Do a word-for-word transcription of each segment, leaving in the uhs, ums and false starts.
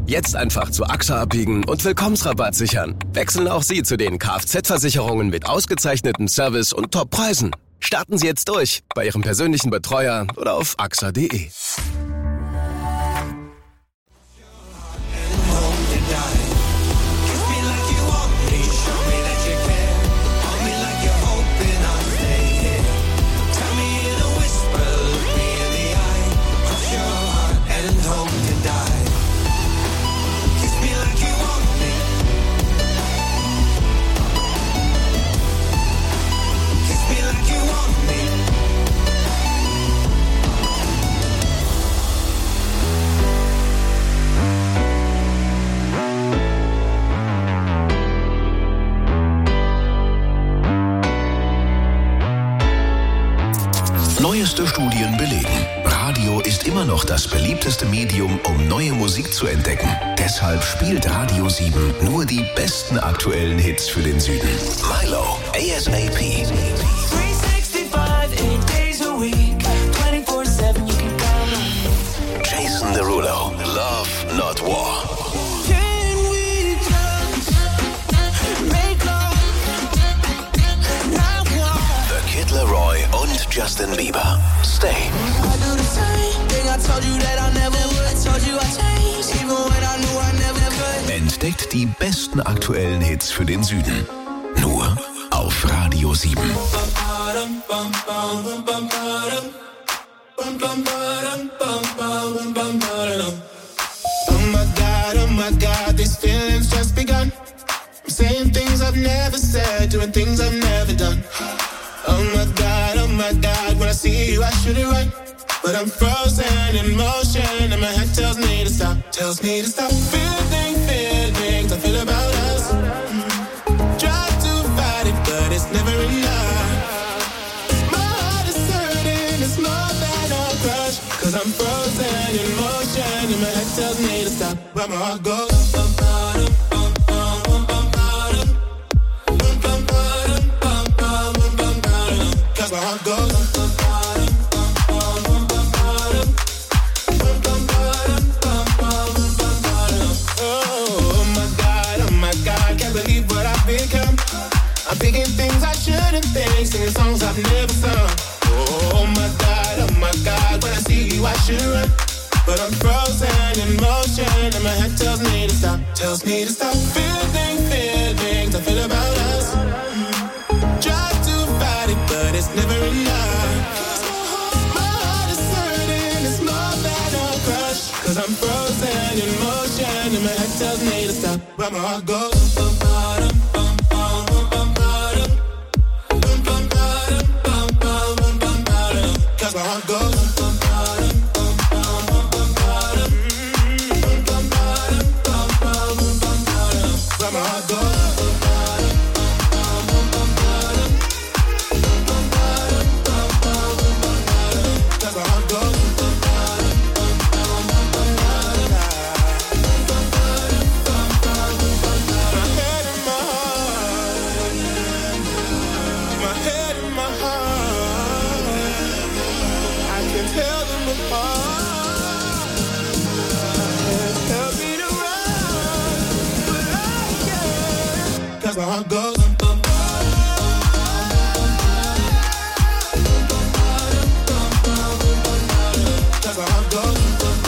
Jetzt einfach zu AXA abbiegen und Willkommensrabatt sichern. Wechseln auch Sie zu den Kfz-Versicherungen mit ausgezeichnetem Service und Top-Preisen. Starten Sie jetzt durch bei Ihrem persönlichen Betreuer oder auf A X A punkt de. Neueste Studien belegen, Radio ist immer noch das beliebteste Medium, um neue Musik zu entdecken. Deshalb spielt Radio sieben nur die besten aktuellen Hits für den Süden. Milo, A S A P. Jason Derulo, Love, Not War. The Kid Laroi und Justin Bieber. Stay. Entdeckt die besten aktuellen Hits für den Süden. Nur auf Radio sieben. Oh my God, oh my God, these feelings just begun. I'm saying things I've never said, doing things I've never done. Oh my God, oh my God, when I see you I should it right. But I'm frozen in motion and my head tells me to stop, tells me to stop. Feeling, feelings I feel about us. Mm. Try to fight it, but it's never enough. My heart is hurting, it's more than a crush. Cause I'm frozen in motion and my head tells me to stop. But my heart goes bum, bum, bum, bum, bum, bum, bum, bum, bum, bum, bum, bum, cause my heart goes I'm thinking things I shouldn't think, singing songs I've never sung. Oh my God, oh my God, when I see you I should run. But I'm frozen in motion and my head tells me to stop, tells me to stop. Feeling, feelings I feel about us. Try to fight it, but it's never enough. My heart is hurting, it's more than a crush. Cause I'm frozen in motion and my head tells me to stop. But my heart goes bum, bottom. Cause my heart goes bum, bottom, bum, bum, bum, bum, bottom. Mm, bum, bottom, bum, bum, bum, bum, bottom. Where my heart goes bum, bottom, bum, bum, bum, bottom. Bum, bottom, bum, bum, bum, bum, bottom. Cause my heart goes bum, bottom, bum, bum, bum, bum, bottom. Bum, bottom, bum, bum, bum, bum, bottom. My head in my heart. My head in my heart. Tell them apart. Tell me to run, but I can't. Cause my heart goes bum, bum, cause my heart goes bum,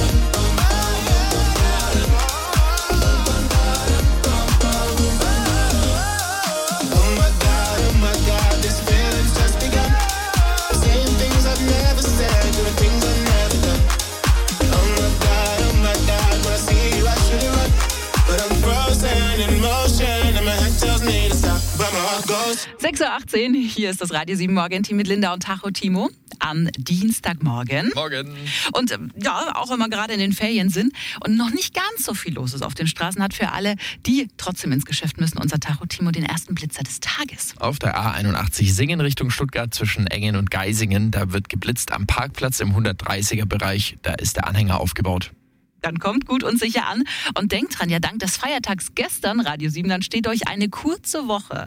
oh my God, oh my God, this feeling's just begun. Saying things I've never said, doing things I've never done. Oh my God, oh my God, when I see you I should run. But I'm frozen in motion and my head tells me to stop, but my heart goes. sechs Uhr achtzehn, hier ist das Radio sieben Morgenteam mit Linda und Tacho Timo am Dienstagmorgen. Morgen. Und ja, auch wenn wir gerade in den Ferien sind und noch nicht ganz so viel los ist auf den Straßen, hat für alle, die trotzdem ins Geschäft müssen, unser Tacho Timo den ersten Blitzer des Tages. Auf der A einundachtzig Singen Richtung Stuttgart zwischen Engen und Geisingen, da wird geblitzt am Parkplatz im hundertdreißiger Bereich, da ist der Anhänger aufgebaut. Dann kommt gut und sicher an und denkt dran, ja dank des Feiertags gestern, Radio sieben, dann steht euch eine kurze Woche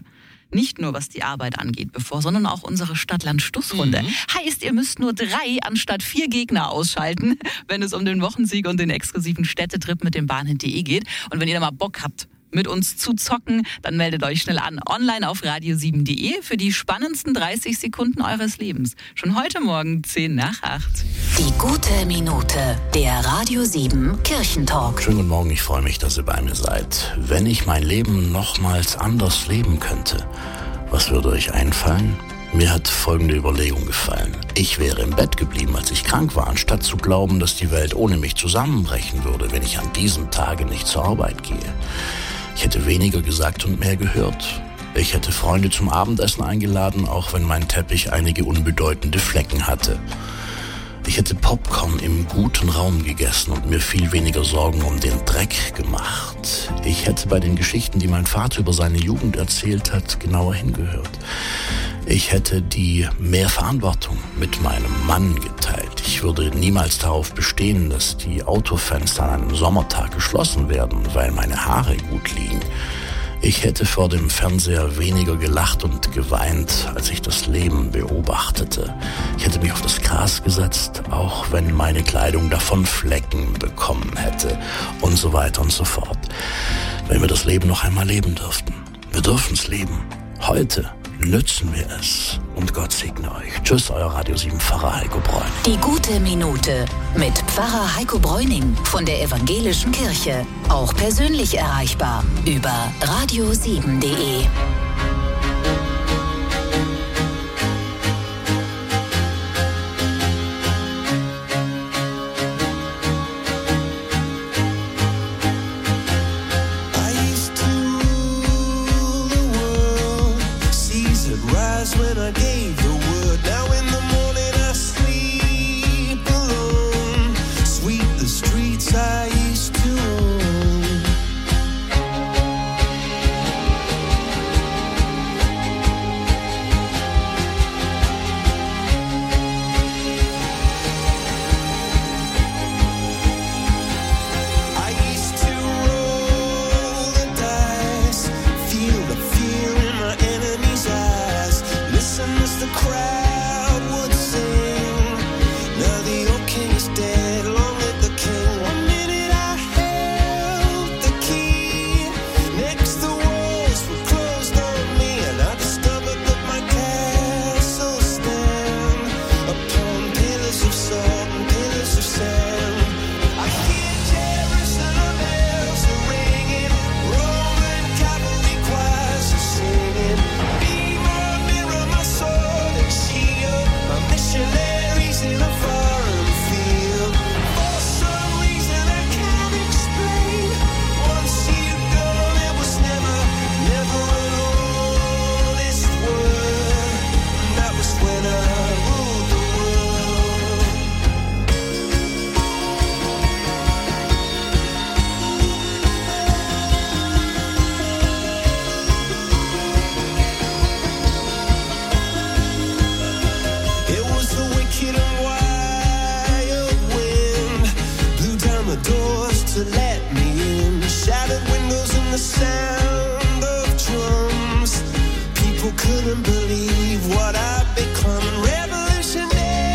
Nicht nur, was die Arbeit angeht, bevor, sondern auch unsere Stadt-Land-Stuss-Runde. Mhm. Heißt, ihr müsst nur drei anstatt vier Gegner ausschalten, wenn es um den Wochensieg und den exklusiven Städtetrip mit dem bahnhit punkt de geht. Und wenn ihr da mal Bock habt, mit uns zu zocken, dann meldet euch schnell an. Online auf radio sieben punkt de für die spannendsten dreißig Sekunden eures Lebens. Schon heute Morgen zehn nach acht. Die gute Minute, der Radio sieben Kirchentalk. Schönen guten Morgen, ich freue mich, dass ihr bei mir seid. Wenn ich mein Leben nochmals anders leben könnte, was würde euch einfallen? Mir hat folgende Überlegung gefallen. Ich wäre im Bett geblieben, als ich krank war, anstatt zu glauben, dass die Welt ohne mich zusammenbrechen würde, wenn ich an diesem Tage nicht zur Arbeit gehe. Ich hätte weniger gesagt und mehr gehört. Ich hätte Freunde zum Abendessen eingeladen, auch wenn mein Teppich einige unbedeutende Flecken hatte. Ich hätte Popcorn im guten Raum gegessen und mir viel weniger Sorgen um den Dreck gemacht. Ich hätte bei den Geschichten, die mein Vater über seine Jugend erzählt hat, genauer hingehört. Ich hätte die mehr Verantwortung mit meinem Mann geteilt. Ich würde niemals darauf bestehen, dass die Autofenster an einem Sommertag geschlossen werden, weil meine Haare gut liegen. Ich hätte vor dem Fernseher weniger gelacht und geweint, als ich das Leben beobachtete. Ich hätte mich auf das Gras gesetzt, auch wenn meine Kleidung davon Flecken bekommen hätte und so weiter und so fort. Wenn wir das Leben noch einmal leben dürften. Wir dürfen es leben. Heute nützen wir es. Und Gott segne euch. Tschüss, euer Radio sieben Pfarrer Heiko Bräuning. Die gute Minute mit Pfarrer Heiko Bräuning von der Evangelischen Kirche. Auch persönlich erreichbar über radio sieben punkt de. When I gave the word, now in the morning I sleep alone. Sweep the streets I used to own. I used to roll the dice, feel the fear in my enemy's eyes. Listen as the crowd would sing. Now the old king is dead, long live the king. One minute I held the key. Next the walls were closed on me, and I discovered that my castle stand upon pillars of salt and pillars of sand. I hear Jerusalem bells are ringing, Roman cavalry choirs are singing. Be my mirror, my sword and shield, my missionaries in a foreign field. For some reason I can't explain, once you go there was never, never an honest word. And that was when I ruled the world. It was the wicked and wild wind, blew down the doors to let me in. Shattered windows and the sound of drums. People couldn't believe what I'd become. Revolutionaries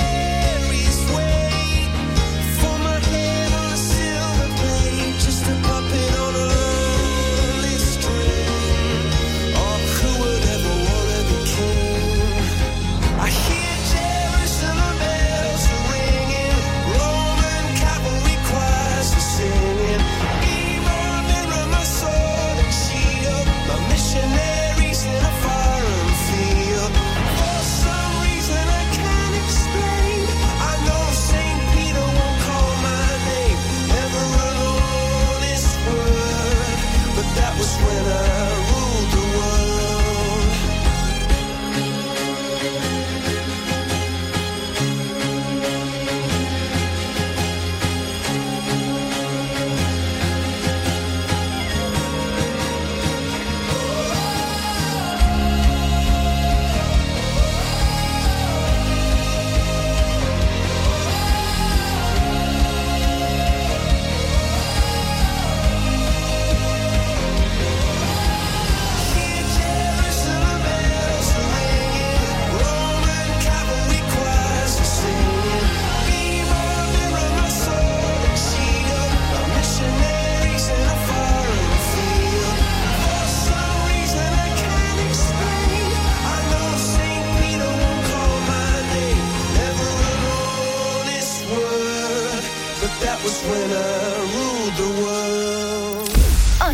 wait for my head on a silver plate, just a puppet on a lonely string. Oh, who would ever wanna be king? I hear Jerusalem bells are ringing, Roman cavalry choirs are singing. Be my mirror, my sword and shield, my missionaries in a foreign field.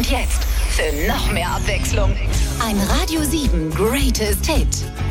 jetzt für noch mehr Abwechslung. Ein Radio sieben Greatest Hit.